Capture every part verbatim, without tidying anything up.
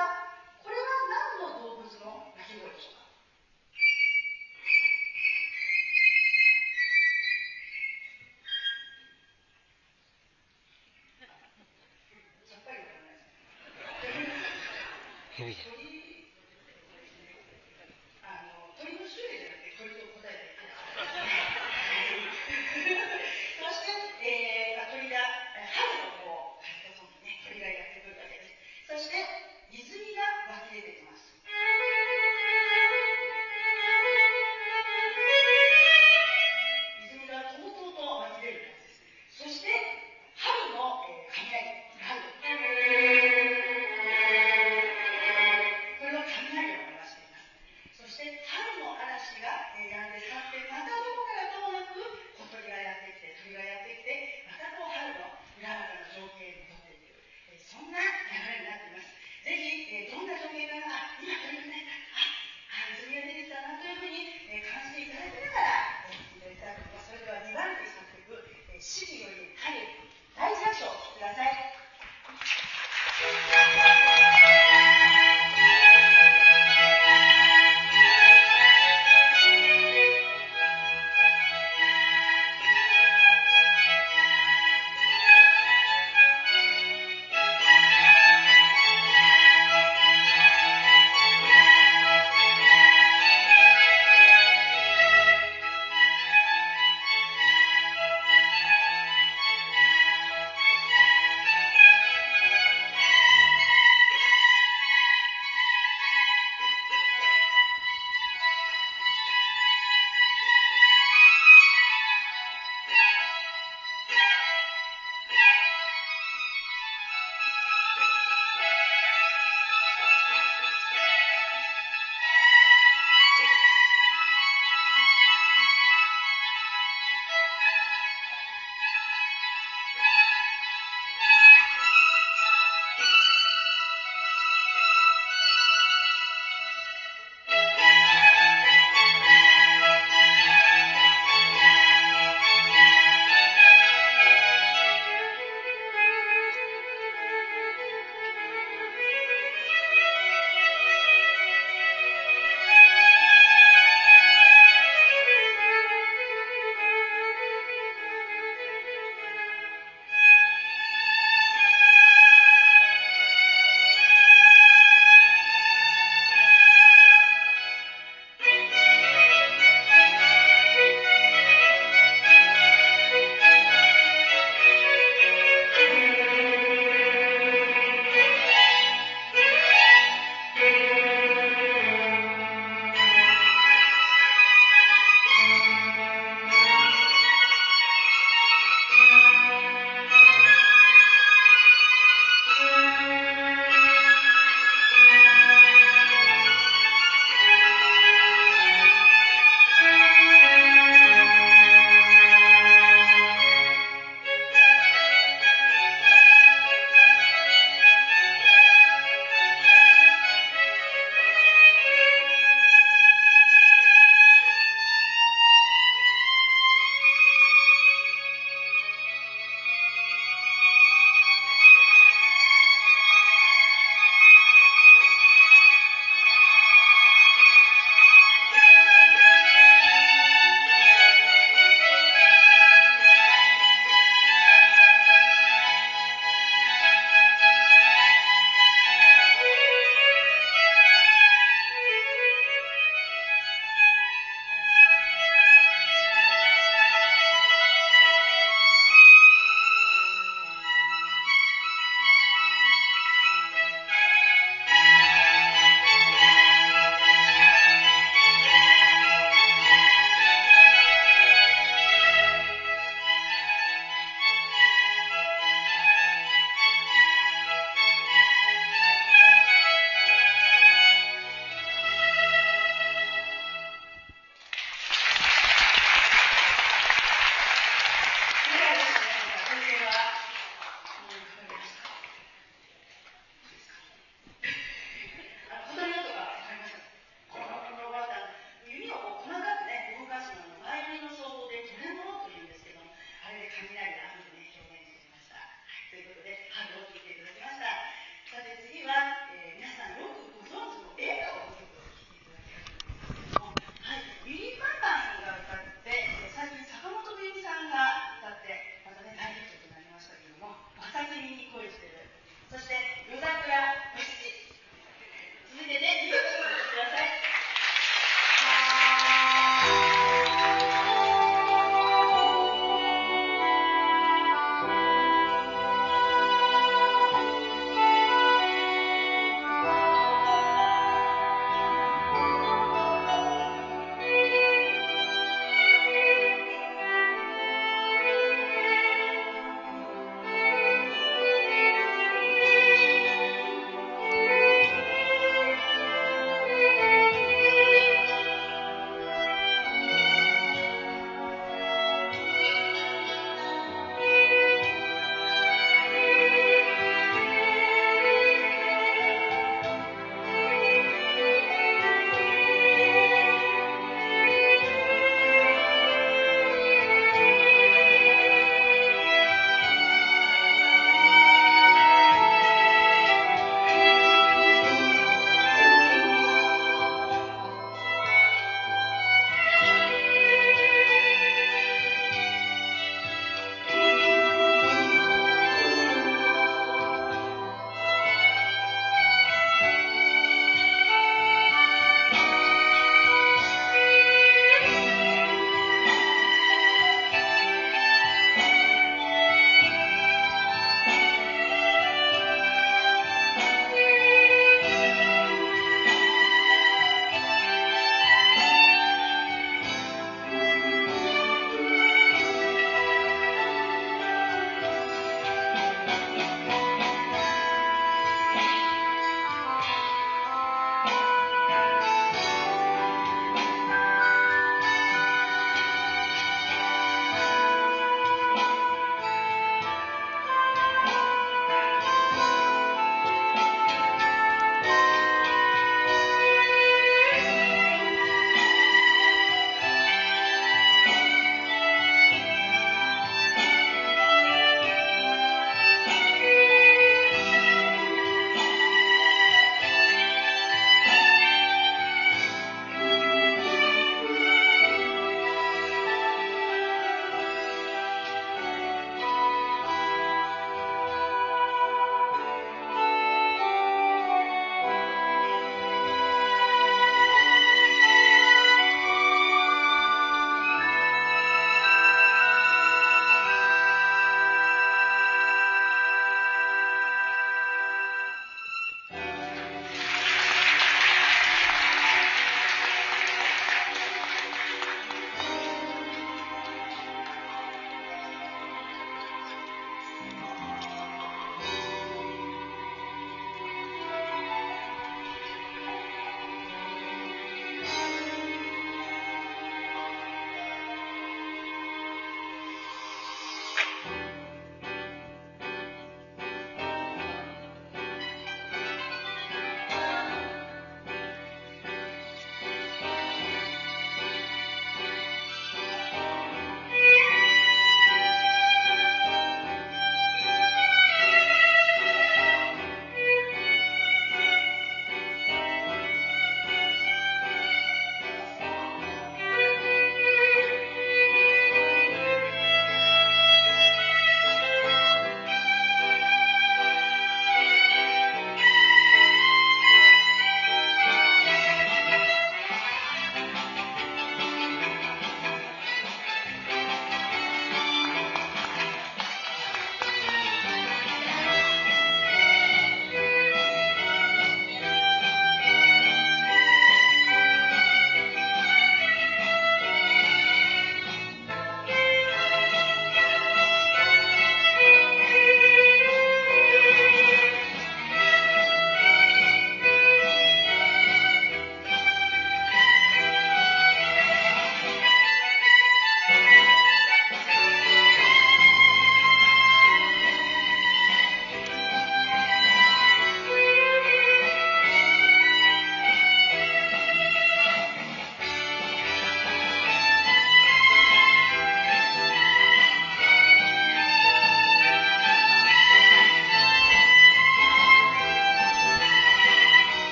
が、これは何の動物の鳴き声でしょうか。さっぱりわからないですね。鳥、あの鳥の種類じゃなくて鳥と答えていきます。そして、えーまあ、鳥が春のこう風とともにね、鳥がやってくるわけです。そして泉が湧き出てきます。泉がとうとうと湧き出る感じです。そして春の、えー、雷、春。これは雷を表しています。そして春の嵐が、えー、やんで去って、またどこからともなく小鳥がやってきて、鳥がやってきて、またこう春のうららかな情景に戻っていく、えー、そんな流れになっています。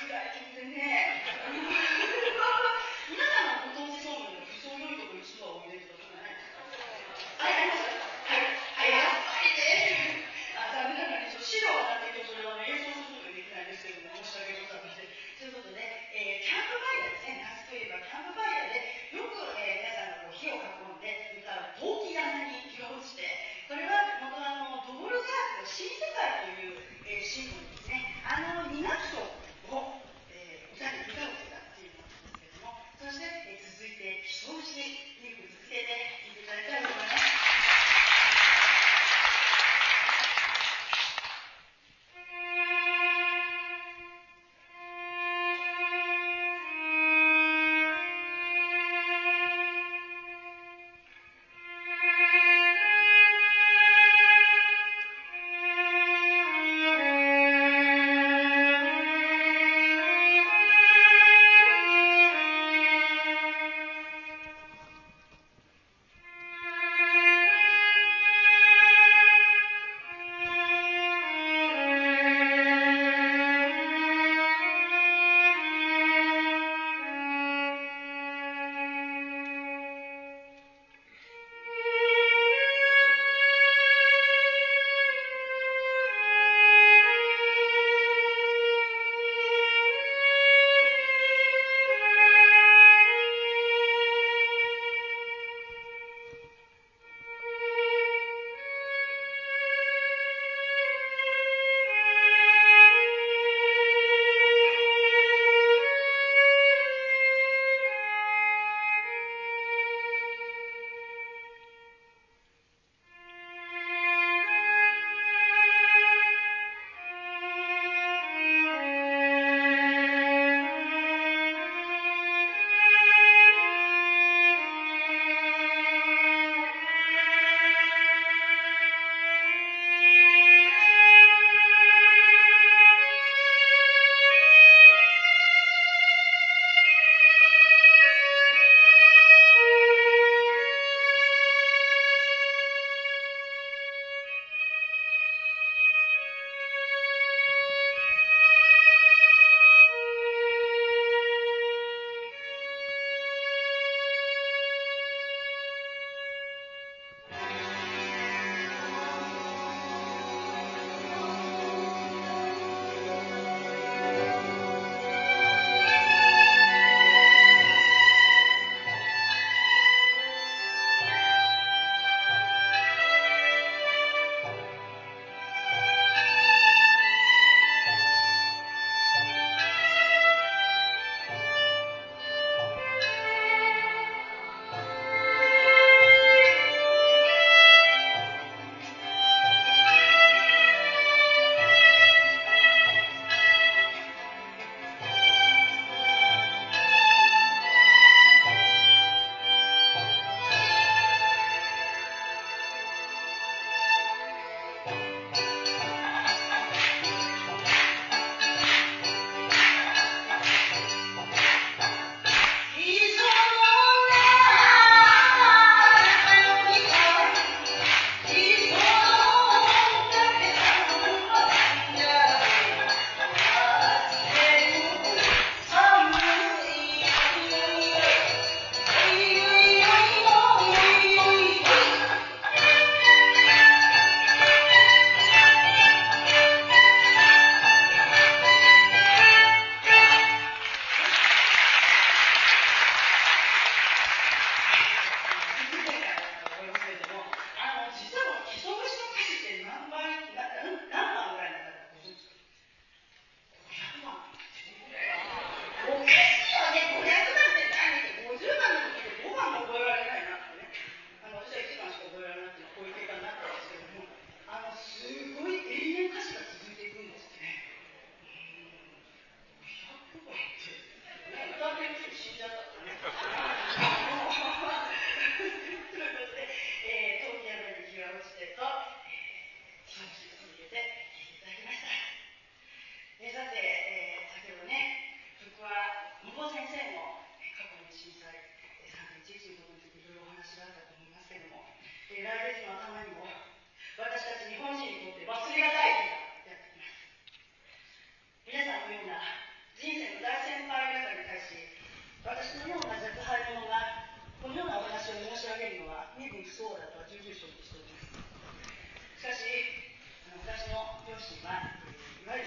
暗い曲でね、皆さんのご当地ソングで不良よいとこ一度はおいでとかないですか？はい、あります。はい、はい、やっぱりね。あ、残念ながら、ね、資料がなっていると、それは、ね、演奏することができないんですけども、申し訳ございません。ということで、えー、キャンプファイヤーですね、夏といえばキャンプファイヤーで、よく、えー、皆さんがこう火を囲んで歌う陶器山に日が落ちて、これは元あのドボルザークの新世界という、えー、シンボルですね、あのに楽章を、えー、歌に歌をつけたっていうのなんですけども、そして、えー、続いて、人打ちにく続けて聴いていただきたいと思います。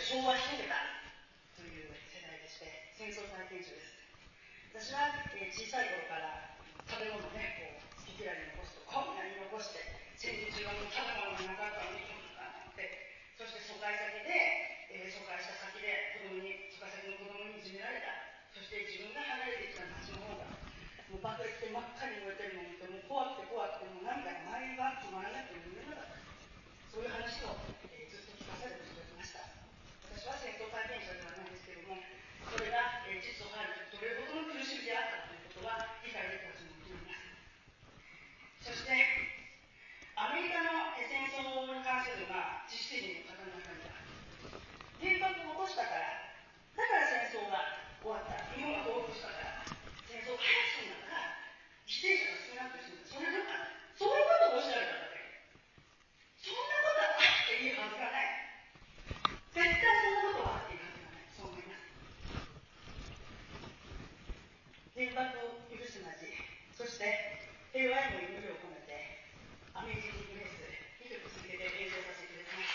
昭和一桁という世代でして、戦争体験中です。私は、えー、小さい頃から食べ物ね、こう好き嫌いに残すと、こんなに残して、戦時中はもう食べ物がなかったのに、こんなのって、そして疎開先で、えー、疎開した先で子供に、疎開先の子供にいじめられた。そして自分が離れてきた町の方が、もう爆撃で真っ赤に燃えてるのを見て、もう怖くて怖くて、もう涙が毎晩止まらなくて眠れなかった。そういう話を、えー、ずっと聞かされて育ちました。私は戦争体験者ではないですけれども、それが、えー、実を入るとどれほどの苦しみであったということは理解できたと思います。そして、アメリカの戦争に関する、まあ、知識人の方の中には、原爆を落としたから、だから戦争が終わった。日本が降伏したから、戦争が早く済んだから、犠牲者が少なくて済んだ。それなんか、そういうことをおっしゃる方で、そんなことはあっていいはずがない。絶対そんなことはあっていいはずがない。そう思います。原爆を許すなじ、そして平和への祈りを込めて、アメージング・グレース、にきょく続けて演奏させていただきます。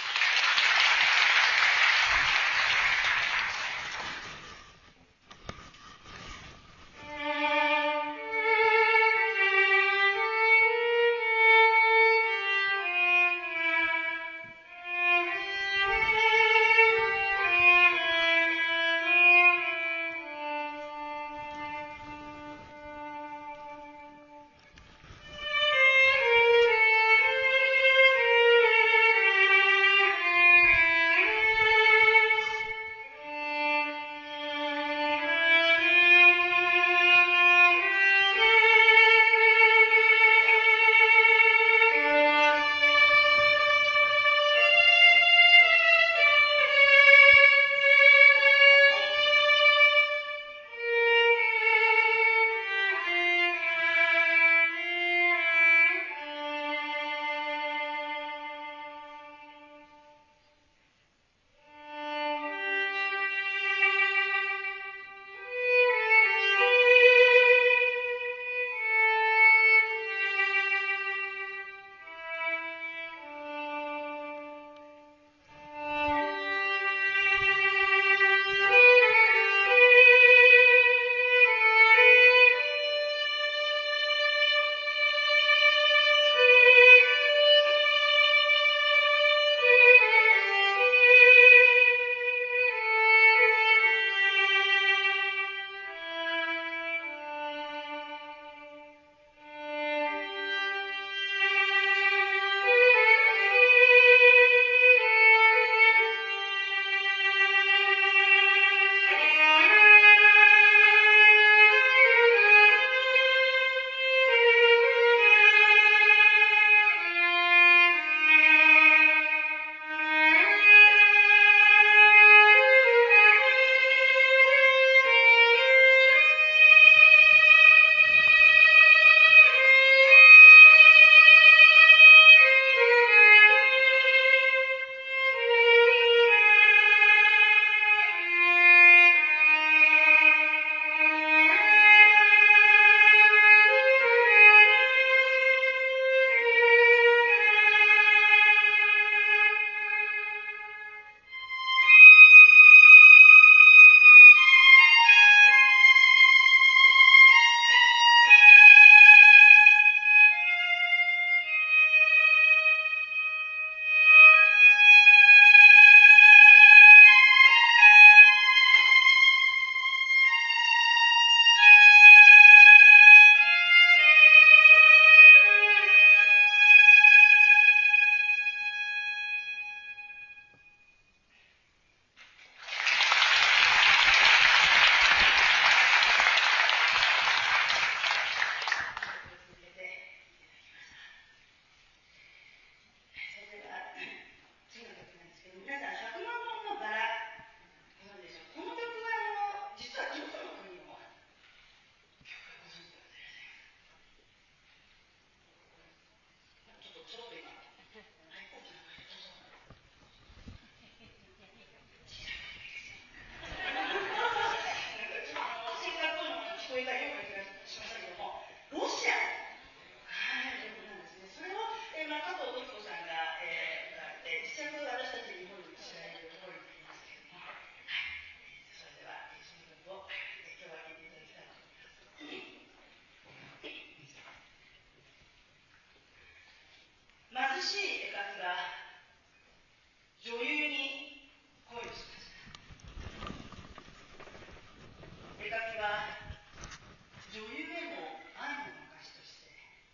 しい絵描きが女優に恋をしました。絵描きは女優への愛の証として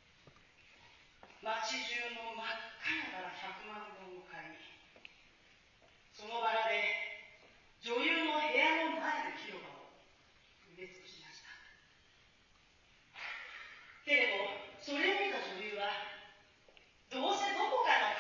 街中の真っ赤なバラひゃくまんぼんを買い、そのバラで女優の部屋の前の広場を埋め尽くしました。けれどそれを見た女優は、どうせどこかの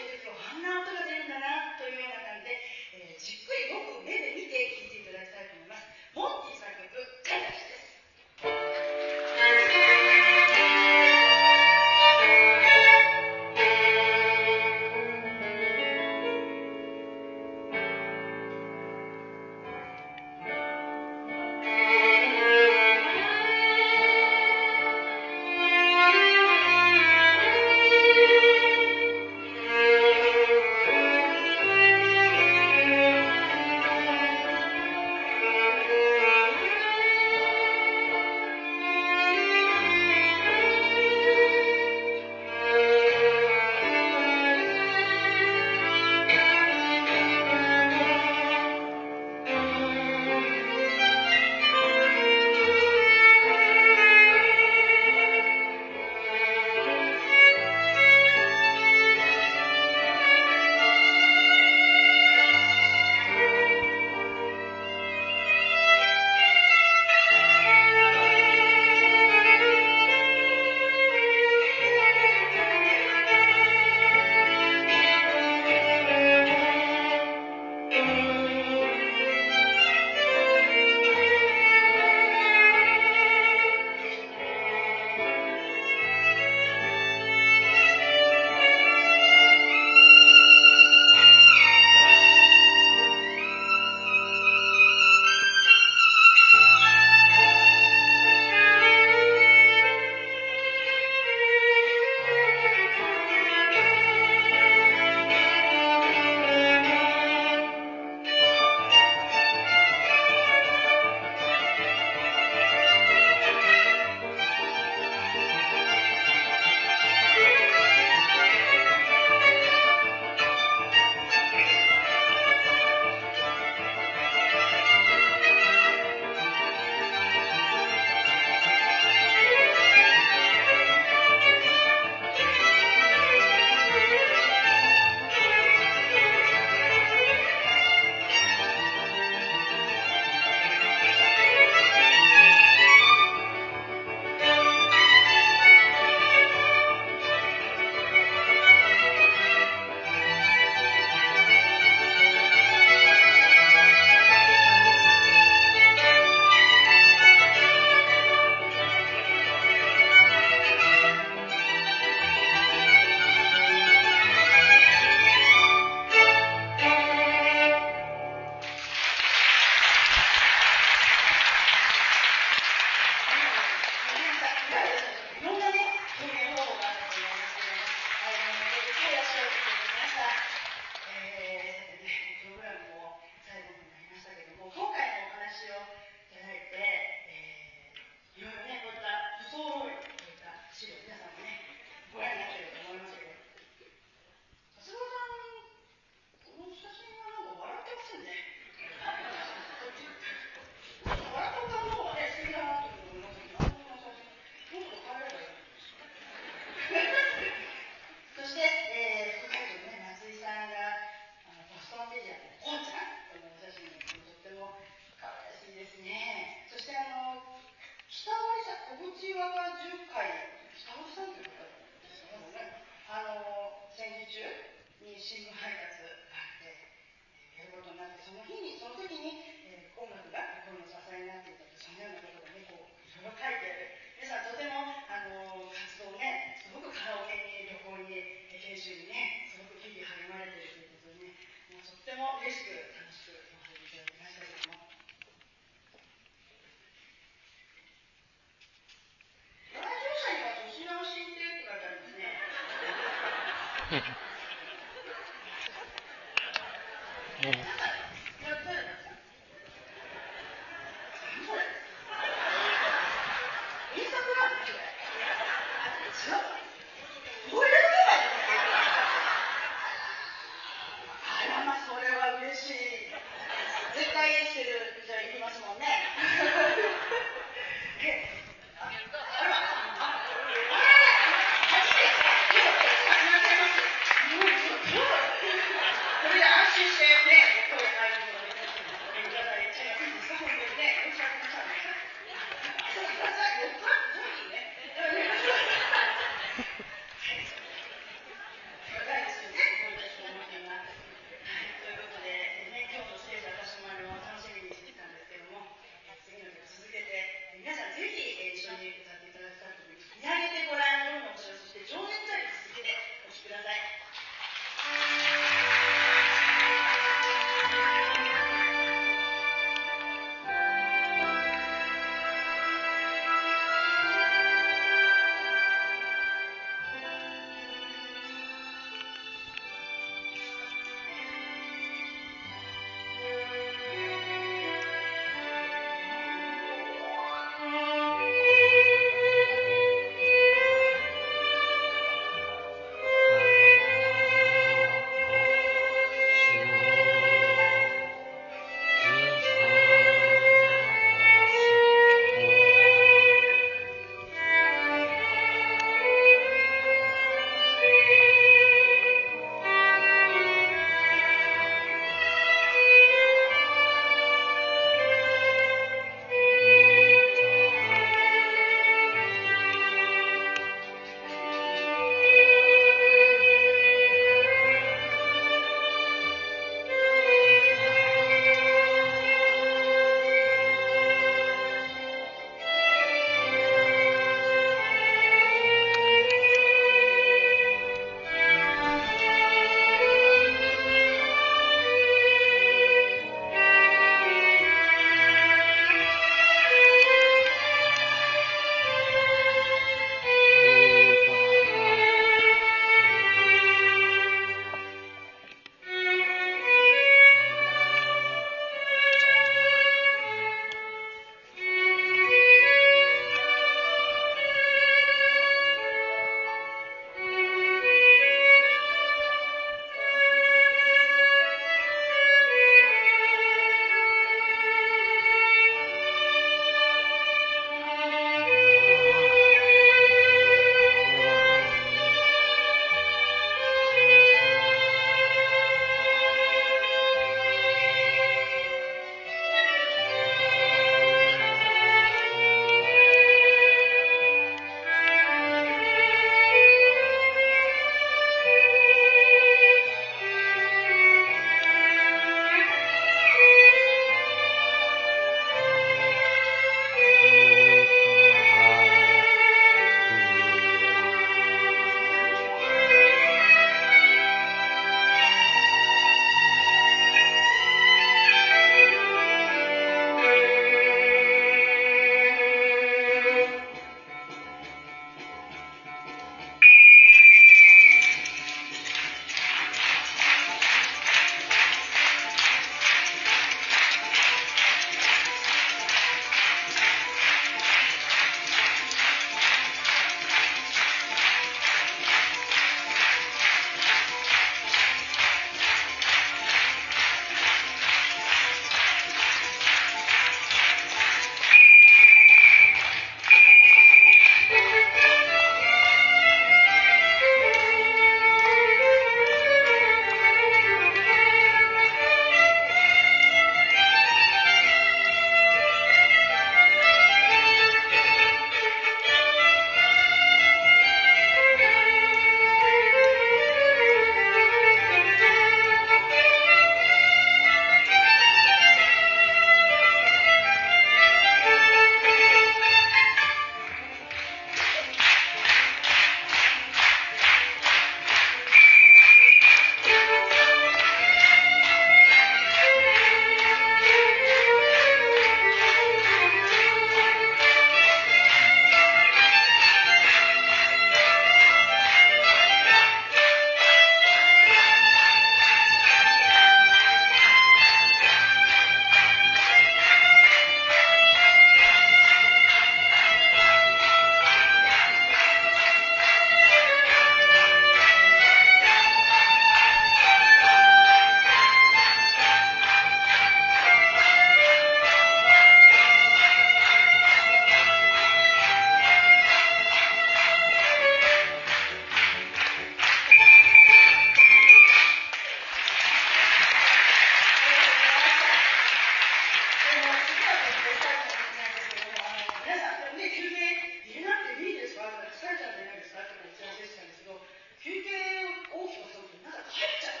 休憩入れなくていいですかって疲れちゃうんじゃないですかって打ち合わせしたんですけど、休憩を大きくするとなんか帰っちゃう。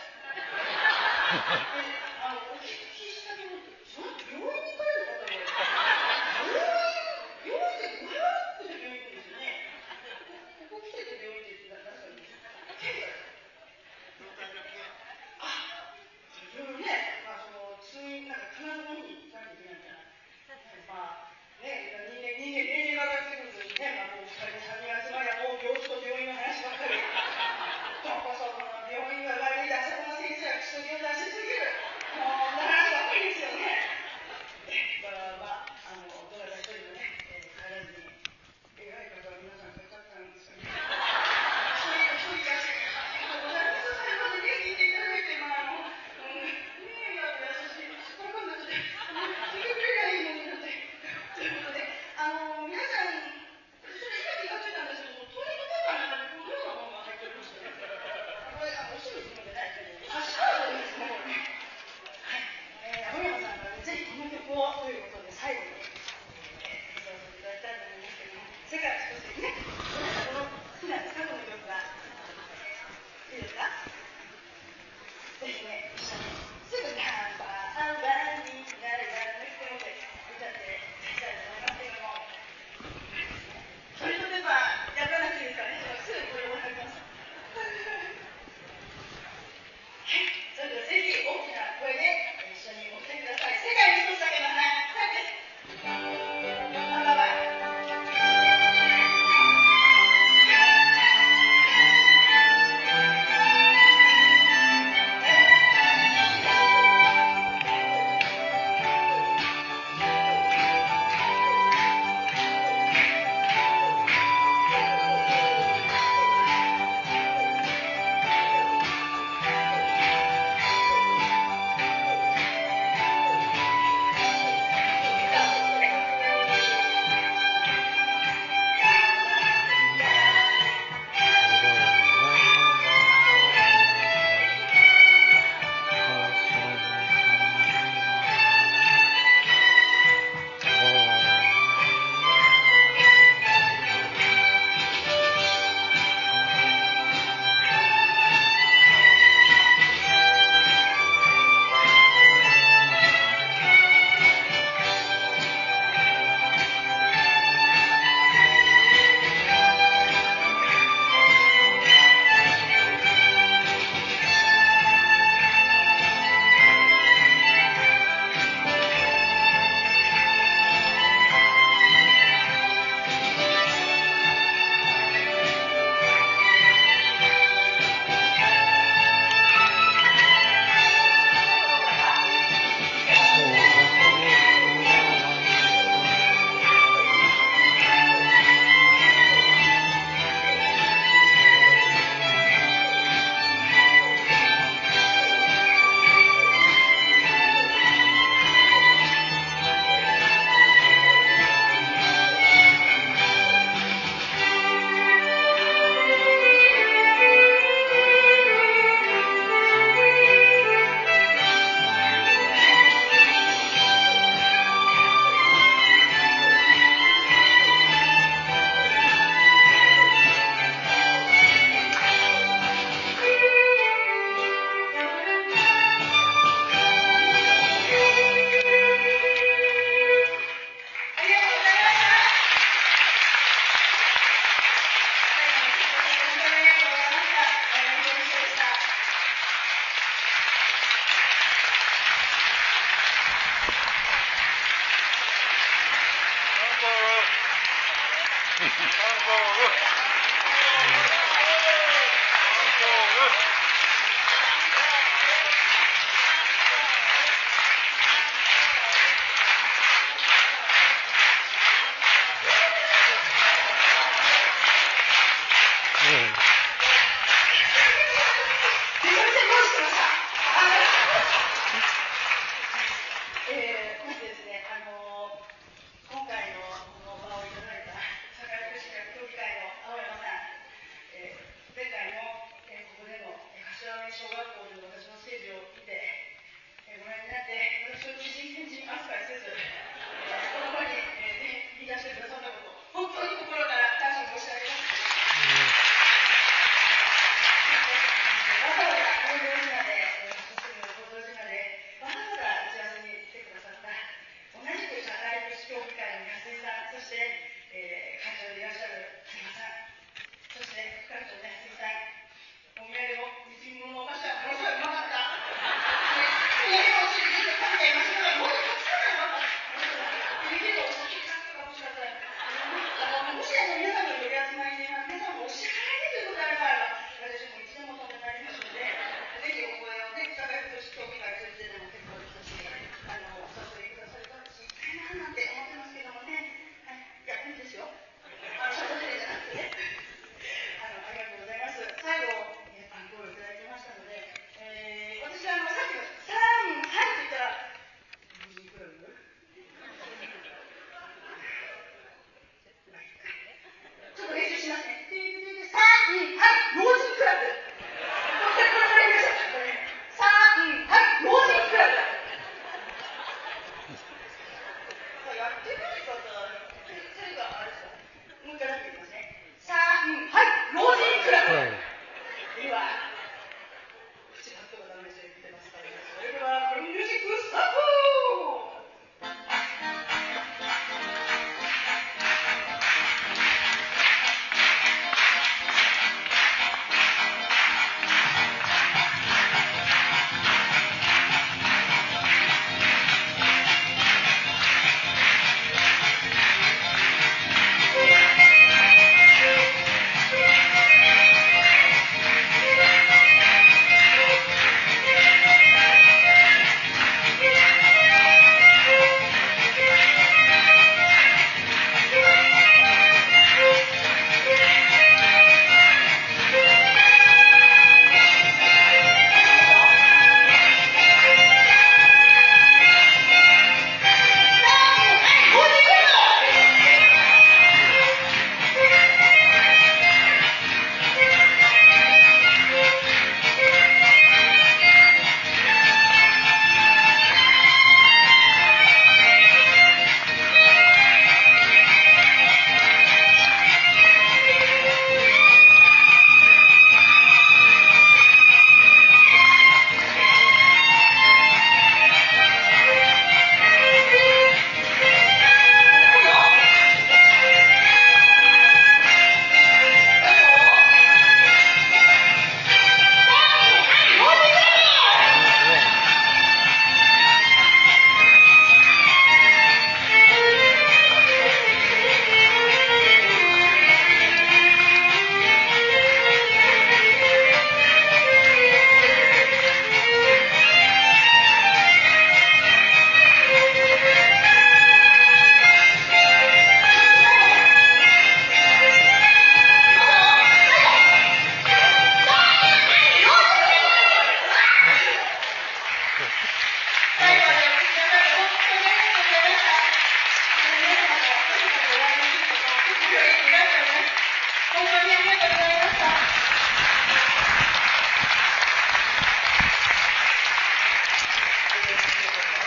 あのお聞きしたけど、その病院に帰る方は病院病院って具合悪くて病院行くんですよね。ここ来てて病院って言って確かにあ、いろいろね、まあその通院なんか必ず本人に行かなきゃいけないから、まあね、人間人間年齢が上がってくるとね、まあもう二人三人集まりはもう病気と病院の話ばっかり。どこそこの病院は悪いだ、そこの先生は薬を出しすぎる。もうな話ばっかりですよね。だからまああのどなた一人もね、えー、帰らずに偉い方は皆さん帰っちゃったんですよね。そういうそういう気がして。ございます。最後まで元気でいただいて、まああの、うん、ねえ、優しい、こんな感じで、聞いてくれりゃいいのになって。ということで、あの皆さん、それ今気がついたんですけど、トイレットペーパーの中にこのようなものが入っておりましてね。これ、あの、おしろいつもりじゃないけど、差し替えるんですね、これね。はい。えー、青山さんが、ね、ぜひこの曲をということで、最後に、えー、演奏させていただきたいと思いますけども、世界一つね、この、好きなんですか、この曲が。いいですか？ぜひね、一緒に、すぐにハンバーガーになるやらなくてもって歌っていきたいと思いますけども、トイレットペーパーやらなくていいですからね、すぐこれを貼ります。はい、それではぜひ大きな声で一緒にお歌いください。世界に一つだけの花、ハンバーガー。 Uncle.